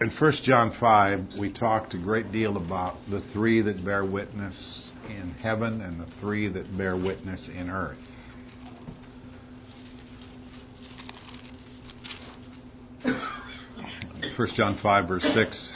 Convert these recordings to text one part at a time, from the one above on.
In 1 John 5, we talked a great deal about the three that bear witness in heaven and the three that bear witness in earth. In 1 John 5, verse 6,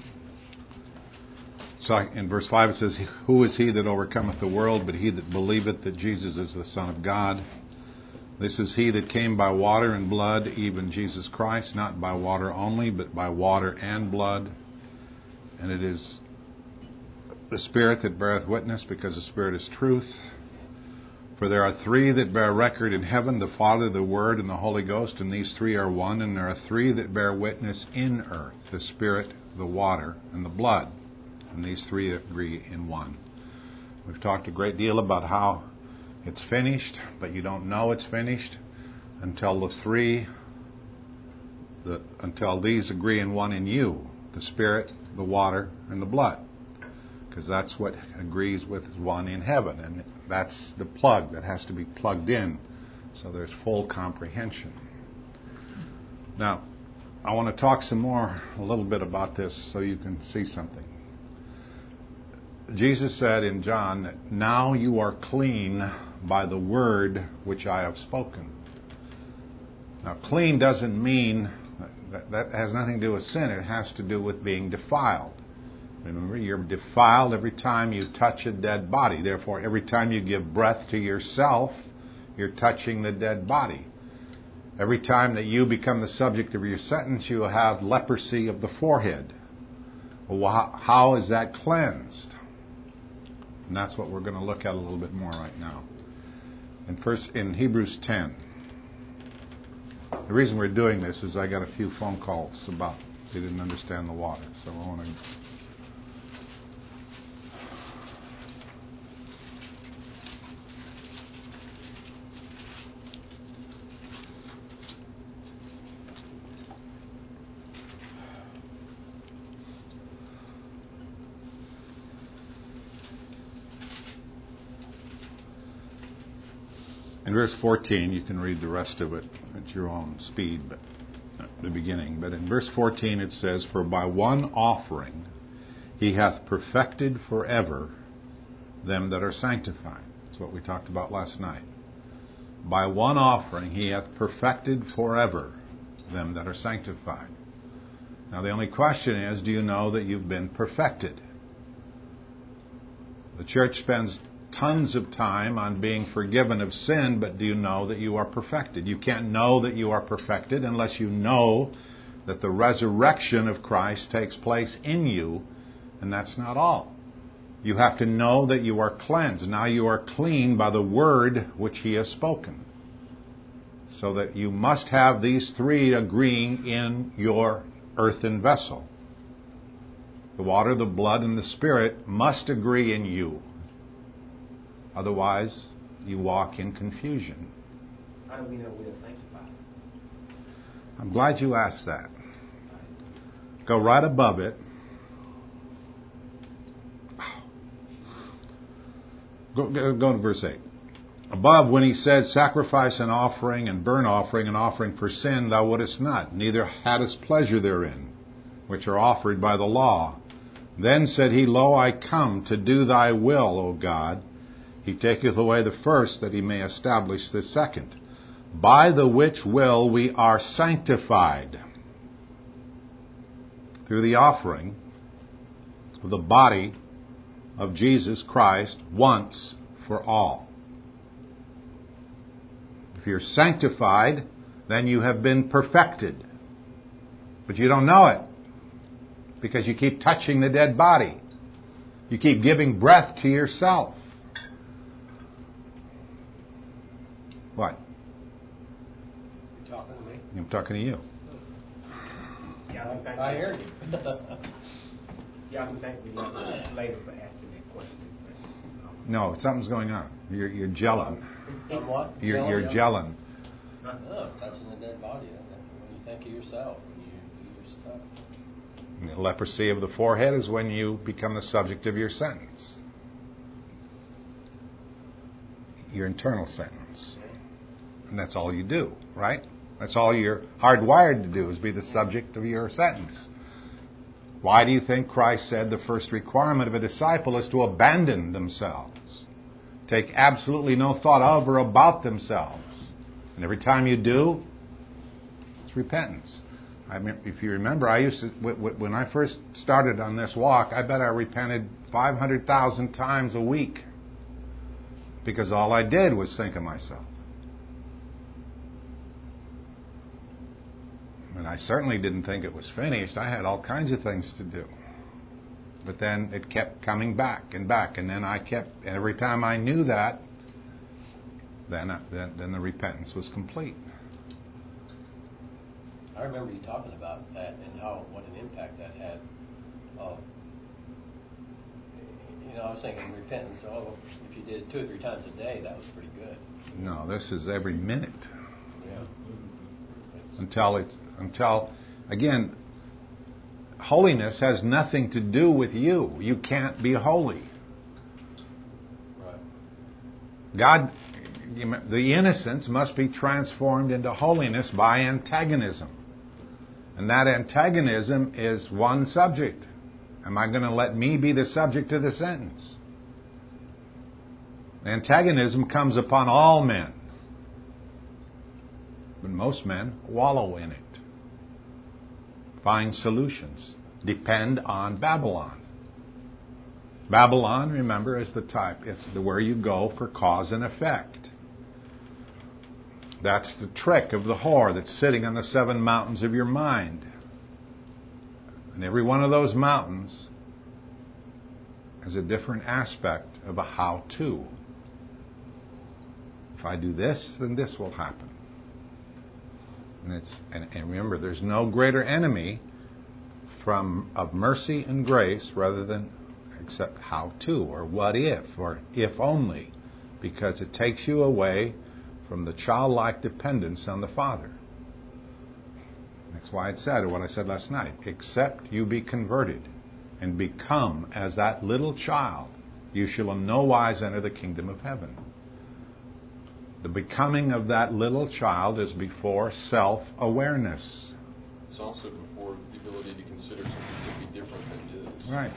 so in verse 5 it says, "Who is he that overcometh the world, but he that believeth that Jesus is the Son of God? This is he that came by water and blood, even Jesus Christ, not by water only, but by water and blood. And it is the Spirit that beareth witness, because the Spirit is truth. For there are three that bear record in heaven, the Father, the Word, and the Holy Ghost, and these three are one. And there are three that bear witness in earth, the Spirit, the water, and the blood. And these three agree in one." We've talked a great deal about how it's finished, but you don't know it's finished until until these agree in one in you, the Spirit, the water, and the blood. Because that's what agrees with one in heaven, and that's the plug that has to be plugged in so there's full comprehension. Now, I want to talk a little bit about this so you can see something. Jesus said in John that now you are clean by the word which I have spoken. Now, clean doesn't mean, that has nothing to do with sin. It has to do with being defiled. Remember, you're defiled every time you touch a dead body. Therefore, every time you give breath to yourself, you're touching the dead body. Every time that you become the subject of your sentence, you have leprosy of the forehead. Well, how is that cleansed? And that's what we're going to look at a little bit more right now. In Hebrews 10. The reason we're doing this is I got a few phone calls about they didn't understand the water. So I want to... In verse 14, you can read the rest of it at your own speed, but at the beginning. But in verse 14 it says, "For by one offering he hath perfected forever them that are sanctified." That's what we talked about last night. By one offering he hath perfected forever them that are sanctified. Now the only question is, do you know that you've been perfected? The church spends tons of time on being forgiven of sin, but do you know that you are perfected? You can't know that you are perfected unless you know that the resurrection of Christ takes place in you, and that's not all. You have to know that you are cleansed. Now you are clean by the word which he has spoken. So that you must have these three agreeing in your earthen vessel. The water, the blood, and the Spirit must agree in you. Otherwise, you walk in confusion. How do we know we are sanctified? I'm glad you asked that. Go right above it. Go to verse 8. Above, when he said, "Sacrifice and offering and burnt offering and offering for sin, thou wouldest not, neither hadst pleasure therein, which are offered by the law. Then said he, Lo, I come to do thy will, O God. He taketh away the first, that he may establish the second. By the which will we are sanctified, through the offering of the body of Jesus Christ once for all." If you're sanctified, then you have been perfected. But you don't know it, because you keep touching the dead body. You keep giving breath to yourself. What? You're talking to me? I'm talking to you. Yeah, I hear you. Yeah, I thank you later for asking that question. No, something's going on. You're gelling. On what? You're gelling. No, touching the dead body. When you think of yourself, when you do your stuff. The leprosy of the forehead is when you become the subject of your sentence. Your internal sentence. And that's all you do, right? That's all you're hardwired to do, is be the subject of your sentence. Why do you think Christ said the first requirement of a disciple is to abandon themselves? Take absolutely no thought of or about themselves. And every time you do, it's repentance. If you remember, I used to, when I first started on this walk, I bet I repented 500,000 times a week. Because all I did was think of myself. And I certainly didn't think it was finished. I had all kinds of things to do. But then it kept coming back. And then every time I knew that, then the repentance was complete. I remember you talking about that and what an impact that had. I was thinking repentance, if you did it 2 or 3 times a day, that was pretty good. No, this is every minute. Yeah. Until again, holiness has nothing to do with you. You can't be holy. Right. God, the innocence must be transformed into holiness by antagonism. And that antagonism is one subject. Am I going to let me be the subject of the sentence? Antagonism comes upon all men. But most men wallow in it. Find solutions. Depend on Babylon. Babylon, remember, is the type. It's where you go for cause and effect. That's the trick of the whore that's sitting on the 7 mountains of your mind. And every one of those mountains has a different aspect of a how-to. If I do this, then this will happen. And remember, there's no greater enemy of mercy and grace except how-to, or what if, or if only, because it takes you away from the childlike dependence on the Father. That's why it said, or what I said last night, except you be converted and become as that little child, you shall in no wise enter the kingdom of heaven. The becoming of that little child is before self-awareness. It's also before the ability to consider something to be different than it is. Right.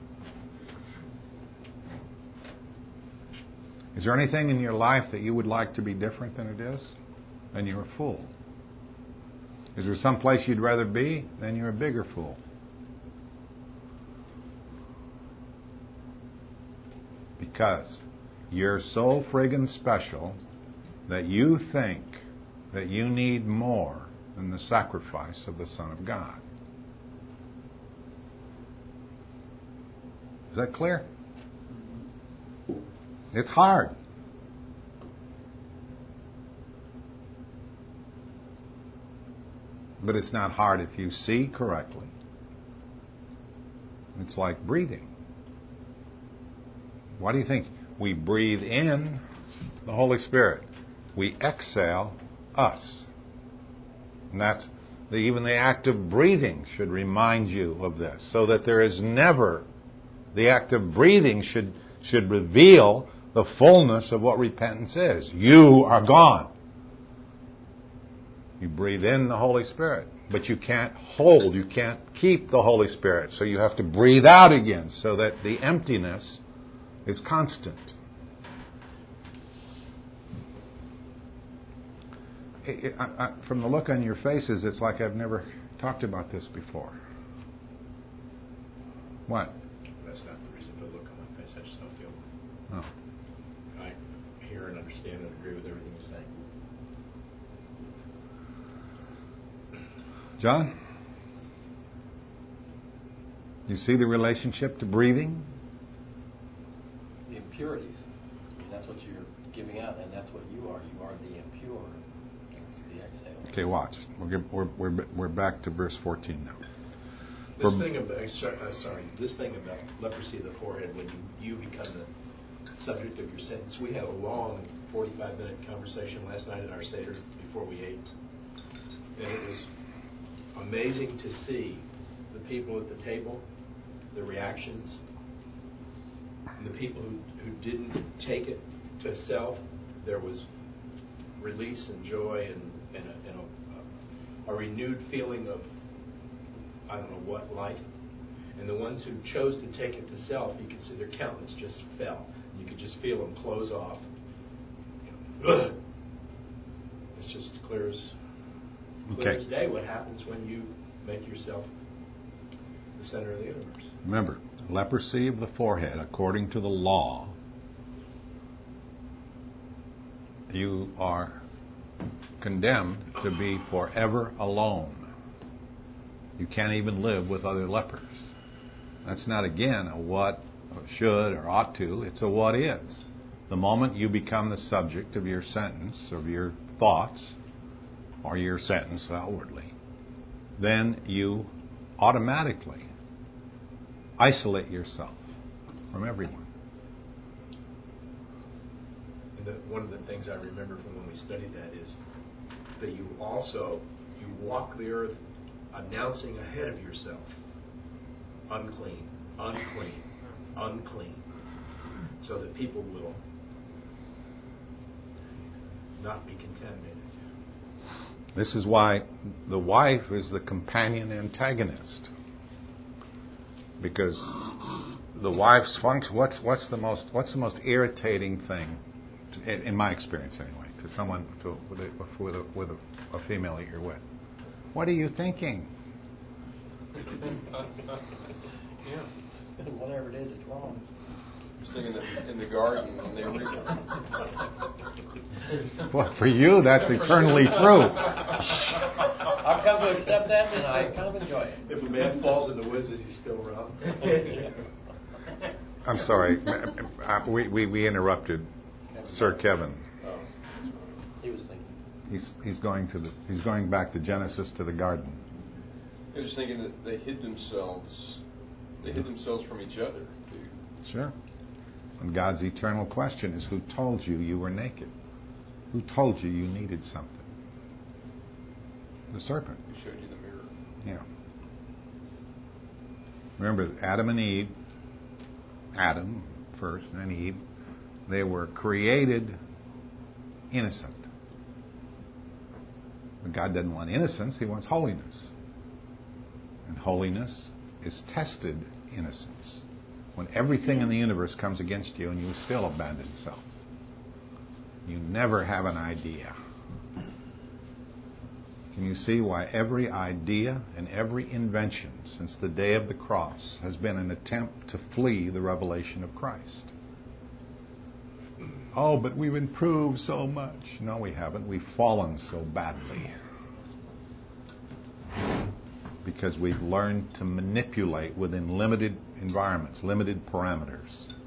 Is there anything in your life that you would like to be different than it is? Then you're a fool. Is there some place you'd rather be? Then you're a bigger fool. Because you're so friggin' special that you think that you need more than the sacrifice of the Son of God. Is that clear? It's hard. But it's not hard if you see correctly. It's like breathing. Why do you think we breathe in the Holy Spirit? We exhale us. And that's even the act of breathing should remind you of this, so that there is never, the act of breathing should reveal the fullness of what repentance is. You are gone. You breathe in the Holy Spirit, but you can't keep the Holy Spirit, so you have to breathe out again, so that the emptiness is constant. From the look on your faces, it's like I've never talked about this before. What? That's not the reason for the look on my face. I just don't feel. Oh. I hear and understand and agree with everything you're saying. John? You see the relationship to breathing? The impurities. I mean, that's what you're giving out, and that's what you are. You are the impure. That's the exhale. Okay, watch. We're back to verse 14 now. This thing about leprosy of the forehead, when you become the subject of your sentence. We had a long 45-minute conversation last night at our Seder before we ate. And it was amazing to see the people at the table, the reactions, and the people who didn't take it to self. There was release and joy and a renewed feeling of, I don't know what, life. And the ones who chose to take it to self, you could see their countenance just fell. You could just feel them close off. Ugh. It's just clear as day what happens when you make yourself the center of the universe. Remember, leprosy of the forehead, according to the law, you are condemned to be forever alone. You can't even live with other lepers. That's not, again, a what, or should, or ought to. It's a what is. The moment you become the subject of your sentence, of your thoughts, or your sentence outwardly, then you automatically isolate yourself from everyone. And one of the things I remember from when we studied that is that you walk the earth announcing ahead of yourself, unclean, unclean, unclean, so that people will not be contaminated. This is why the wife is the companion antagonist. Because the wife's function, what's the most irritating thing, in my experience anyway, to someone with a female that you're with? What are you thinking? Yeah. Whatever it is, it's wrong. I was thinking that in the garden when they were. Well, for you, that's eternally true. I've come to accept that, and I kind of enjoy it. If a man falls in the woods, is he still around? I'm sorry. We interrupted Sir Kevin. Oh, He was thinking. He's going back to Genesis, to the garden. I was thinking that they hid themselves from each other too. Sure. And God's eternal question is, who told you you were naked? Who told you you needed something? The serpent. He showed you the mirror. Yeah. Remember, Adam and Eve, Adam first and then Eve, they were created innocent. But God doesn't want innocence, He wants holiness. And holiness is tested innocence. When everything in the universe comes against you and you still abandon self. You never have an idea. Can you see why every idea and every invention since the day of the cross has been an attempt to flee the revelation of Christ? Oh, but we've improved so much. No, we haven't. We've fallen so badly. Because we've learned to manipulate within limited environments, limited parameters.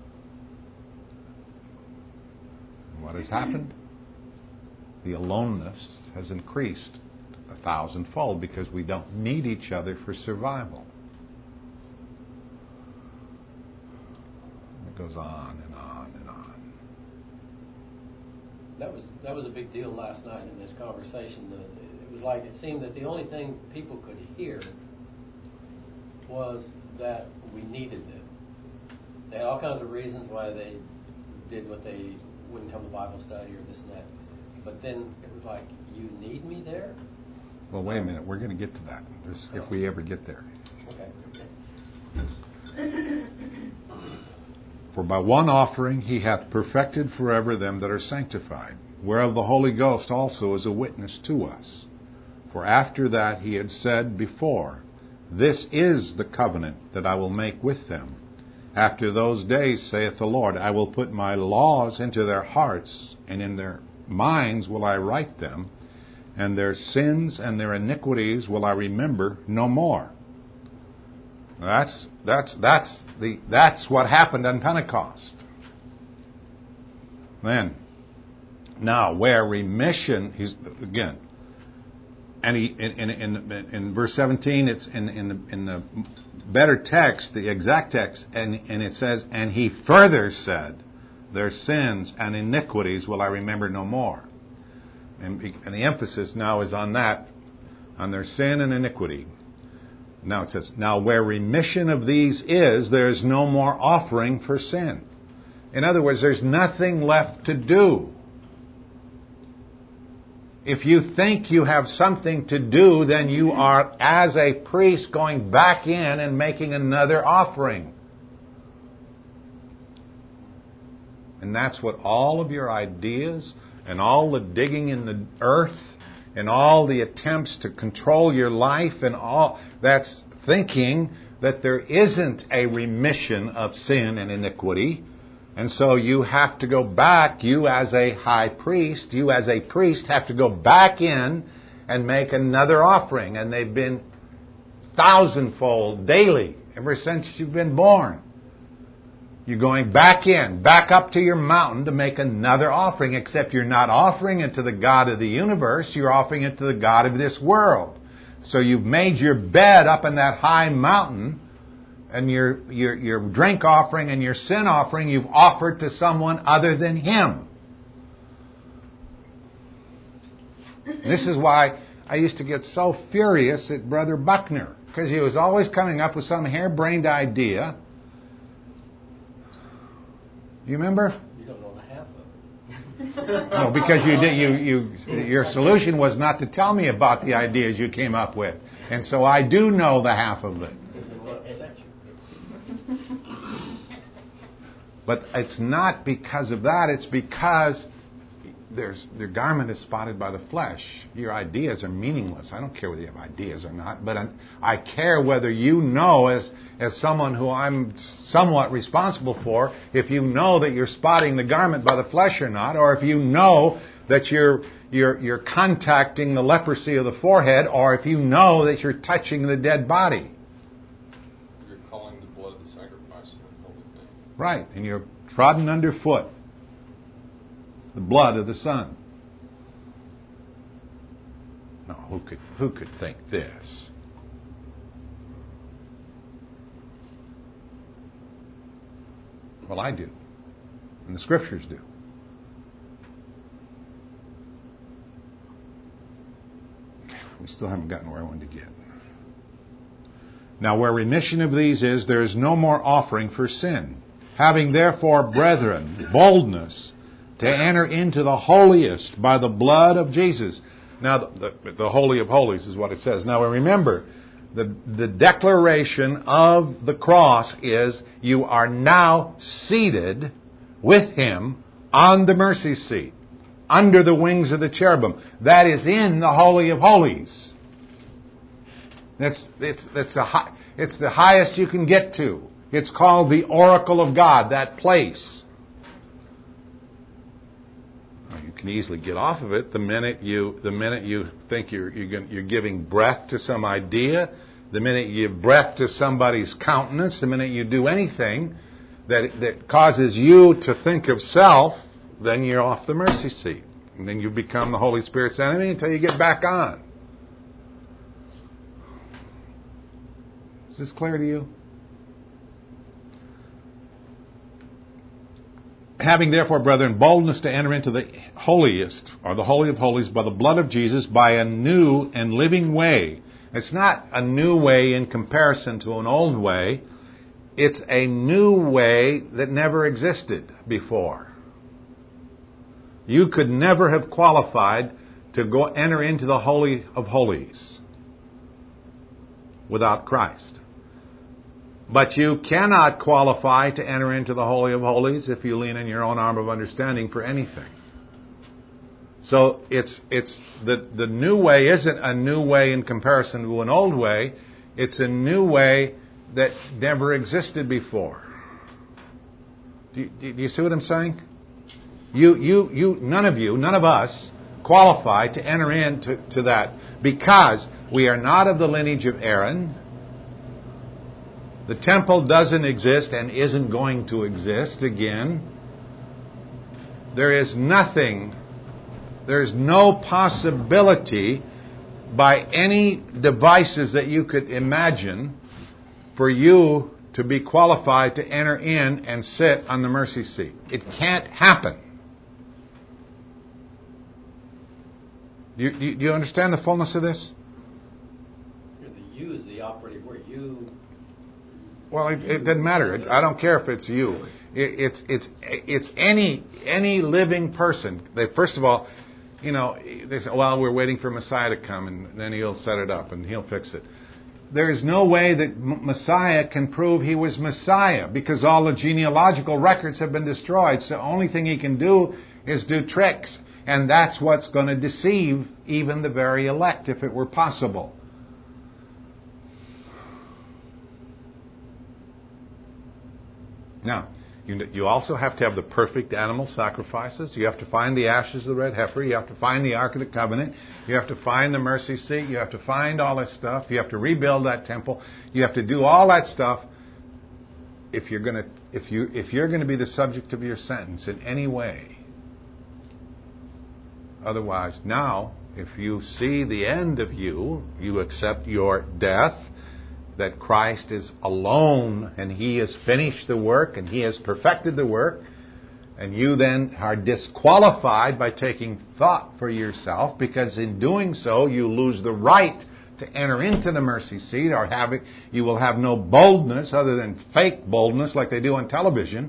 What has happened? The aloneness has increased 1,000-fold because we don't need each other for survival. It goes on and on and on. That was a big deal last night in this conversation. It was like it seemed that the only thing people could hear was that we needed them. They had all kinds of reasons why they did what they wouldn't come to Bible study or this and that. But then it was like, you need me there? Well, wait a minute. We're going to get to that, if we ever get there. Okay. For by one offering He hath perfected forever them that are sanctified, whereof the Holy Ghost also is a witness to us. For after that He had said before, this is the covenant that I will make with them. After those days, saith the Lord, I will put my laws into their hearts, and in their minds will I write them, and their sins and their iniquities will I remember no more. That's what happened on Pentecost. Then, now where remission is again, and he in verse 17, it's in the better text, the exact text, and it says, and He further said, their sins and iniquities will I remember no more. And the emphasis now is on that, on their sin and iniquity. Now it says, now where remission of these is, there is no more offering for sin. In other words, there's nothing left to do. If you think you have something to do, then you are, as a priest, going back in and making another offering. And that's what all of your ideas and all the digging in the earth and all the attempts to control your life and all, that's thinking that there isn't a remission of sin and iniquity. And so you have to go back, you as a high priest, you as a priest have to go back in and make another offering. And they've been thousandfold daily ever since you've been born. You're going back in, back up to your mountain to make another offering, except you're not offering it to the God of the universe, you're offering it to the God of this world. So you've made your bed up in that high mountain, and your drink offering and your sin offering you've offered to someone other than Him. This is why I used to get so furious at Brother Buckner, because he was always coming up with some harebrained idea. You remember? You don't know the half of it. No, because your solution was not to tell me about the ideas you came up with. And so I do know the half of it. But it's not because of that. It's because your garment is spotted by the flesh. Your ideas are meaningless. I don't care whether you have ideas or not, but I care whether you know, as someone who I'm somewhat responsible for, if you know that you're spotting the garment by the flesh or not, or if you know that you're contacting the leprosy of the forehead, or if you know that you're touching the dead body. You're calling the blood of the sacrifice an unholy thing. Right, and you're trodden underfoot. The blood of the Son. No, who could think this? Well, I do. And the Scriptures do. We still haven't gotten where I wanted to get. Now, where remission of these is, there is no more offering for sin. Having therefore, brethren, boldness to enter into the holiest by the blood of Jesus. Now, the Holy of Holies is what it says. Now, remember, the declaration of the cross is, you are now seated with Him on the mercy seat, under the wings of the cherubim. That is in the Holy of Holies. It's the highest you can get to. It's called the oracle of God, that place. You can easily get off of it the minute you think you're giving breath to some idea, the minute you give breath to somebody's countenance, the minute you do anything that causes you to think of self, then you're off the mercy seat. And then you become the Holy Spirit's enemy until you get back on. Is this clear to you? Having therefore, brethren, boldness to enter into the holiest, or the Holy of Holies, by the blood of Jesus, by a new and living way. It's not a new way in comparison to an old way. It's a new way that never existed before. You could never have qualified to go enter into the Holy of Holies without Christ. But you cannot qualify to enter into the Holy of Holies if you lean on your own arm of understanding for anything. So it's the new way isn't a new way in comparison to an old way. It's a new way that never existed before. Do you see what I'm saying? None of us qualify to enter into that, because we are not of the lineage of Aaron. The temple doesn't exist and isn't going to exist again. There's no possibility by any devices that you could imagine for you to be qualified to enter in and sit on the mercy seat. It can't happen. Do you understand the fullness of this? The you is the operative word. You. Well, it doesn't matter. I don't care if it's you. It's any living person. First of all, you know, they say, well, we're waiting for Messiah to come, and then he'll set it up, and he'll fix it. There is no way that Messiah can prove he was Messiah, because all the genealogical records have been destroyed. So the only thing he can do is do tricks. And that's what's going to deceive even the very elect, if it were possible. Now, you also have to have the perfect animal sacrifices. You have to find the ashes of the red heifer. You have to find the Ark of the Covenant. You have to find the mercy seat. You have to find all that stuff. You have to rebuild that temple. You have to do all that stuff if you're going to be the subject of your sentence in any way. Otherwise, now, if you see the end of you accept your death, that Christ is alone and He has finished the work and He has perfected the work, and you then are disqualified by taking thought for yourself, because in doing so you lose the right to enter into the mercy seat, or you will have no boldness other than fake boldness like they do on television.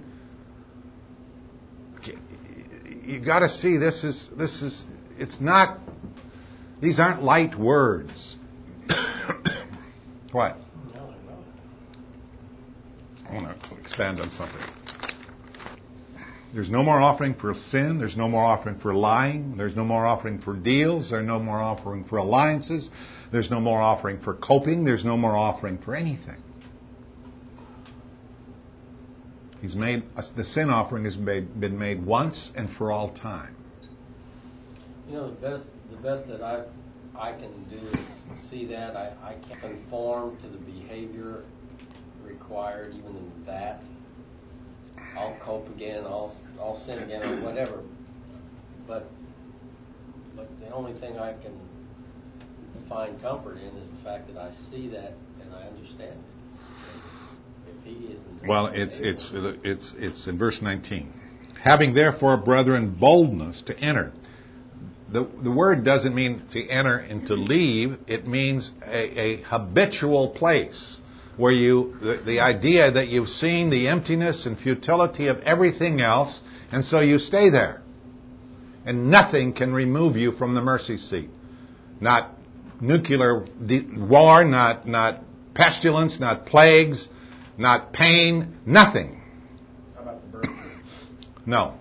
You got to see it's not, these aren't light words. What? I want to expand on something. There's no more offering for sin. There's no more offering for lying. There's no more offering for deals. There's no more offering for alliances. There's no more offering for coping. There's no more offering for anything. The sin offering has been made once and for all time. You know, the best that I can do is see that. I can't conform to the behavior required even in that. I'll cope again, I'll sin again, or whatever. But the only thing I can find comfort in is the fact that I see that and I understand it. If He isn't, well, it's in verse 19. Having therefore, brethren, boldness to enter. The word doesn't mean to enter and to leave. It means a habitual place where the idea that you've seen the emptiness and futility of everything else, and so you stay there. And nothing can remove you from the mercy seat. Not nuclear war, not pestilence, not plagues, not pain, nothing. How about the birth? No.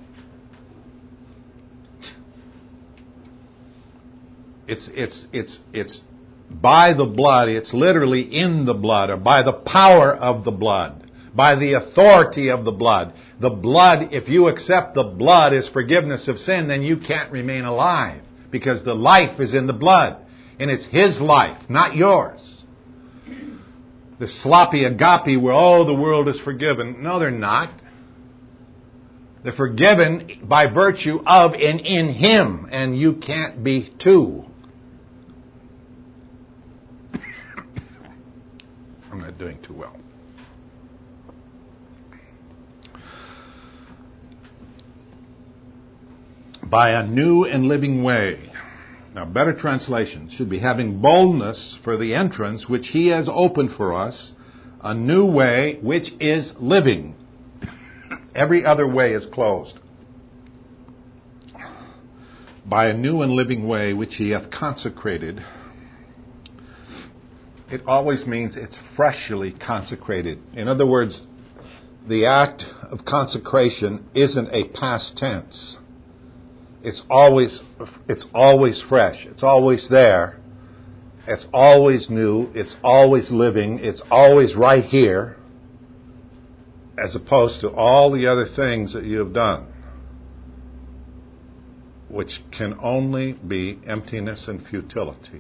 It's by the blood. It's literally in the blood, or by the power of the blood, by the authority of the blood. The blood, if you accept the blood as forgiveness of sin, then you can't remain alive, because the life is in the blood, and it's His life, not yours. The sloppy agape where, the world is forgiven. No, they're not. They're forgiven by virtue of and in Him, and you can't be too. I'm not doing too well. By a new and living way. Now, better translation should be having boldness for the entrance which He has opened for us, a new way which is living. Every other way is closed. By a new and living way which He hath consecrated. It always means it's freshly consecrated. In other words, the act of consecration isn't a past tense. It's always fresh. It's always there. It's always new. It's always living. It's always right here, as opposed to all the other things that you have done, which can only be emptiness and futility.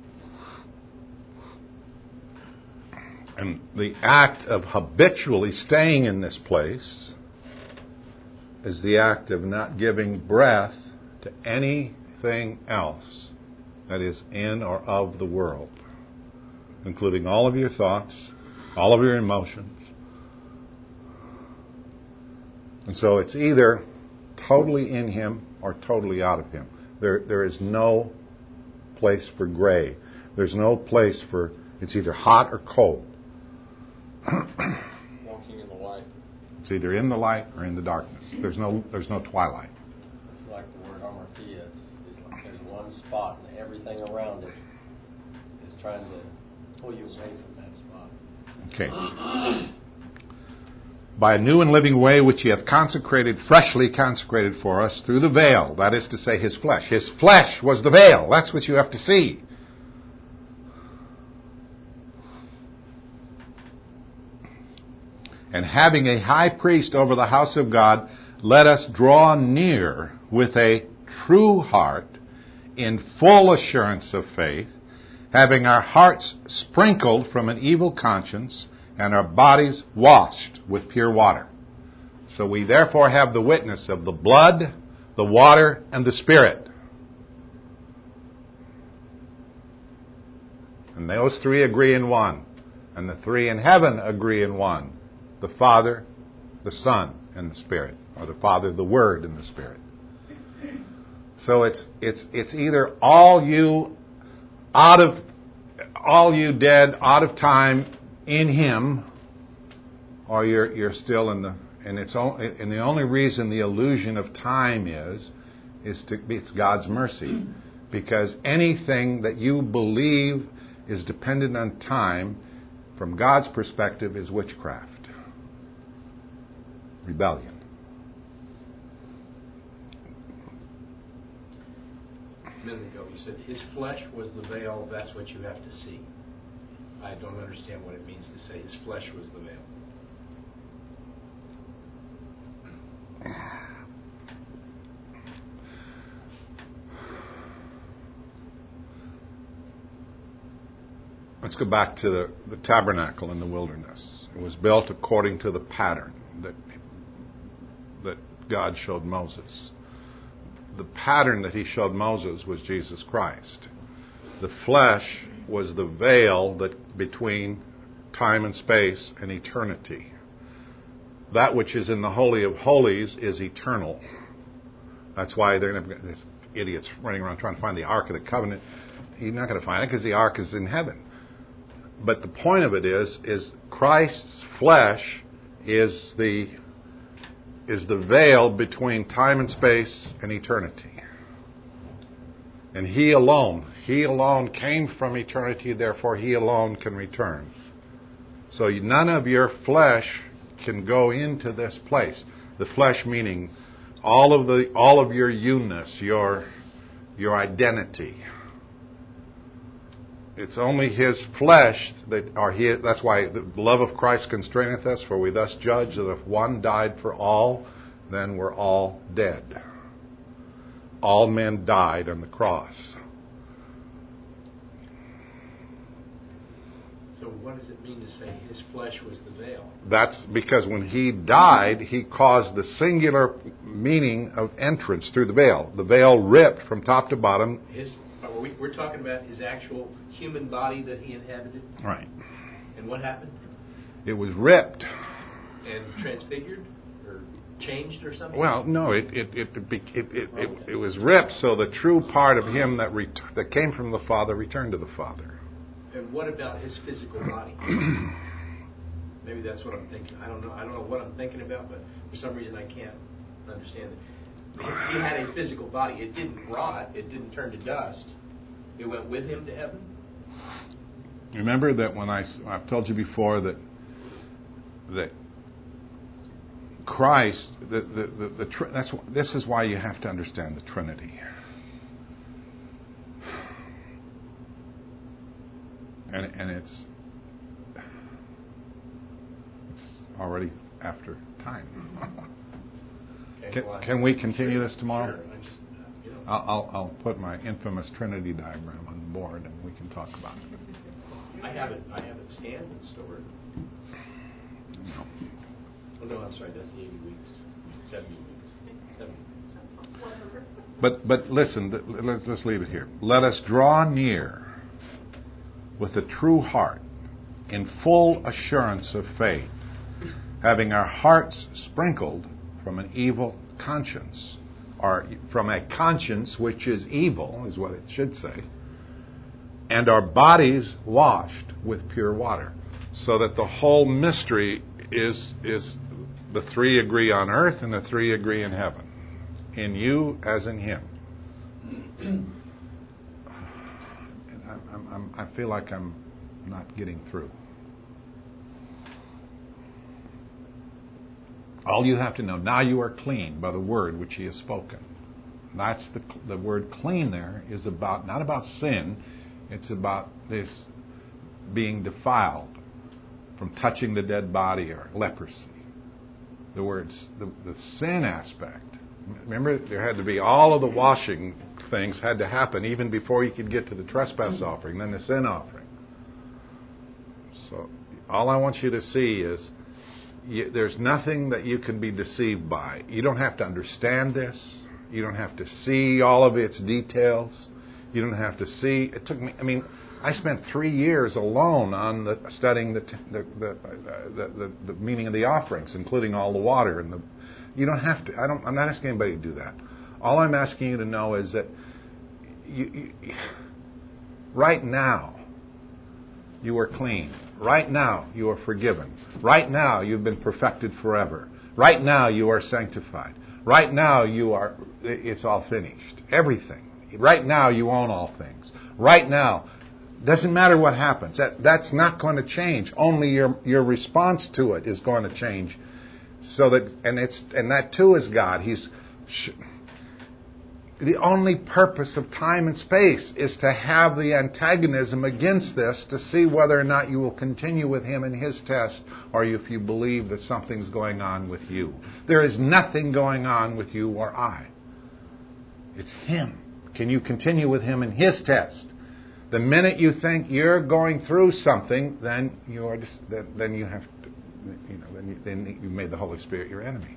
And the act of habitually staying in this place is the act of not giving breath to anything else that is in or of the world, including all of your thoughts, all of your emotions. And so it's either totally in Him or totally out of Him. There is no place for gray. There's no place for, it's either hot or cold. Walking in the light. It's either in the light or in the darkness. There's no twilight. It's like the word hamartia. It's like one spot, and everything around it is trying to pull you away from that spot. Okay. By a new and living way which He hath consecrated, freshly consecrated for us through the veil, that is to say, His flesh. His flesh was the veil. That's what you have to see. And having a high priest over the house of God, let us draw near with a true heart, in full assurance of faith, having our hearts sprinkled from an evil conscience, and our bodies washed with pure water. So we therefore have the witness of the blood, the water, and the Spirit. And those three agree in one. And the three in heaven agree in one. The Father, the Son, and the Spirit. Or the Father, the Word, and the Spirit. So it's either all you dead, out of time, in Him, or you're still in the, and the only reason the illusion of time it's God's mercy, because anything that you believe is dependent on time, from God's perspective, is witchcraft, rebellion. A minute ago, you said His flesh was the veil. That's what you have to see. I don't understand what it means to say His flesh was the veil. Let's go back to the tabernacle in the wilderness. It was built according to the pattern that God showed Moses. The pattern that He showed Moses was Jesus Christ. The flesh was the veil that between time and space and eternity. That which is in the Holy of Holies is eternal. That's why these idiots running around trying to find the Ark of the Covenant. You're not going to find it because the Ark is in heaven. But the point of it is Christ's flesh is the veil between time and space and eternity. And He alone came from eternity, therefore He alone can return. So none of your flesh can go into this place. The flesh meaning all of your you-ness, your identity. It's only His flesh that's why the love of Christ constraineth us, for we thus judge that if one died for all, then we're all dead. All men died on the cross. So what does it mean to say His flesh was the veil? That's because when He died, He caused the singular meaning of entrance through the veil. The veil ripped from top to bottom. We're talking about His actual human body that He inhabited? Right. And what happened? It was ripped. And transfigured? Or changed or something? Well, no, it was ripped, so the true part of Him that came from the Father returned to the Father. And what about His physical body? Maybe that's what I'm thinking. I don't know what I'm thinking about, but for some reason I can't understand it. He had a physical body. It didn't rot. It didn't turn to dust. It went with Him to heaven. Remember that when I've told you before that Christ, this is why you have to understand the Trinity. And it's already after time. Okay, Can we continue this tomorrow? Sure. I'll put my infamous Trinity diagram on the board and we can talk about it. I have it scanned and stored. No. Oh no, I'm sorry. That's the 80 weeks, 70 weeks, 70. But listen, let's leave it here. Let us draw near with a true heart, in full assurance of faith, having our hearts sprinkled from an evil conscience, or from a conscience which is evil, is what it should say, and our bodies washed with pure water. So that the whole mystery is the three agree on earth and the three agree in heaven. In you as in Him. I feel like I'm not getting through. All you have to know, now you are clean by the word which he has spoken. That's the word clean there is about, not about sin, it's about this being defiled from touching the dead body or leprosy. The words, the sin aspect. Remember, there had to be all of the washing things had to happen even before you could get to the trespass offering, then the sin offering. So all I want you to see is there's nothing that you can be deceived by. You don't have to understand this. You don't have to see all of its details. You don't have to see. It took me. I mean, I spent 3 years alone on studying the meaning of the offerings, including all the water and the. You don't have to. I'm not asking anybody to do that. All I'm asking you to know is that right now you are clean. Right now you are forgiven. Right now you've been perfected forever. Right now you are sanctified. Right now you are. It's all finished. Everything. Right now you own all things. Right now. Doesn't matter what happens. That's not going to change. Only your response to it is going to change. So that and that too is God. The only purpose of time and space is to have the antagonism against this to see whether or not you will continue with him in his test or if you believe that something's going on with you. There is nothing going on with you or I. It's him. Can you continue with him in his test? The minute you think you're going through something, then you have to, then you made the Holy Spirit your enemy.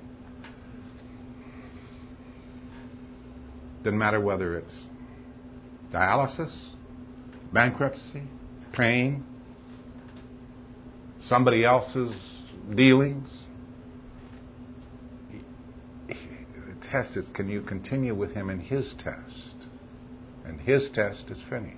Doesn't matter whether it's dialysis, bankruptcy, pain, somebody else's dealings. The test is, can you continue with him in his test? And his test is finished.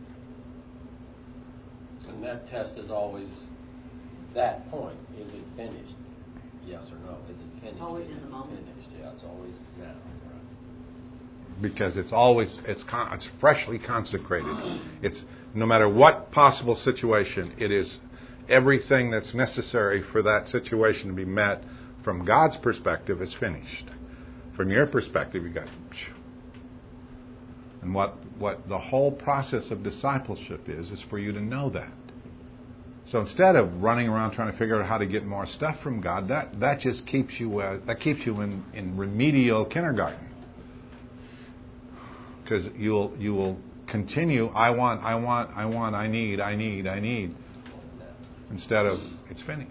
And that test is always that point. Is it finished? Yes or no? Is it finished? Always in the moment. Finished. Yeah, it's always now. Because it's freshly consecrated. It's no matter what possible situation, it is everything that's necessary for that situation to be met from God's perspective is finished. From your perspective, you got. And what the whole process of discipleship is for you to know that. So instead of running around trying to figure out how to get more stuff from God, that just keeps you in remedial kindergarten. Because you will continue, I need, instead of, it's finished.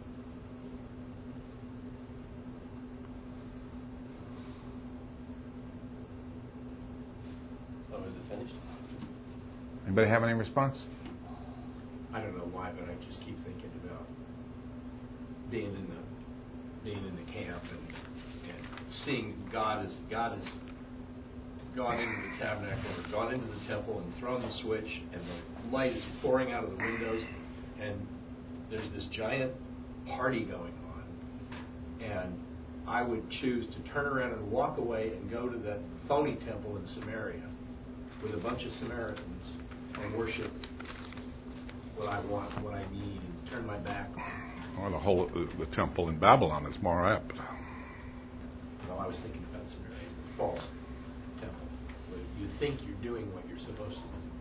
So is it finished? Anybody have any response? I don't know why, but I just keep thinking about being in the camp and seeing God has gone into the tabernacle or gone into the temple and thrown the switch, and the light is pouring out of the windows, and there's this giant party going on. And I would choose to turn around and walk away and go to the phony temple in Samaria with a bunch of Samaritans and worship what I want, what I need, and turn my back on. Well, the temple in Babylon is more apt. Well, I was thinking about Samaria, the false temple, where you think you're doing what you're supposed to do.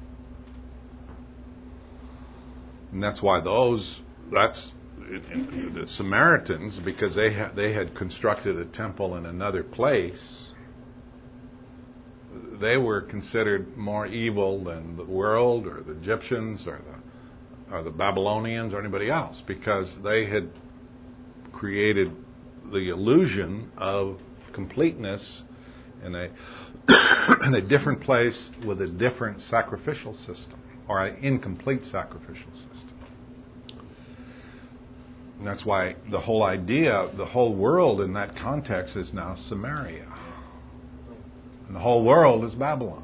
And that's why the Samaritans, because they had constructed a temple in another place, they were considered more evil than the world or the Egyptians or the Babylonians or anybody else, because they had created the illusion of completeness in a different place with a different sacrificial system, or an incomplete sacrificial system. And that's why the whole idea, the whole world in that context is now Samaria. And the whole world is Babylon.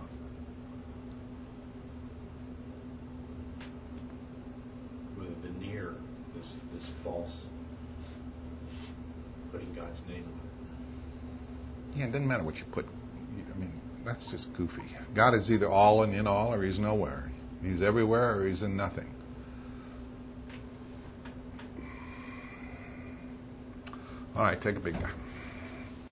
With a veneer, this false, putting God's name on it. Yeah, it doesn't matter what you put. I mean, that's just goofy. God is either all and in all, or He's nowhere. He's everywhere or he's in nothing. All right, take a big guy.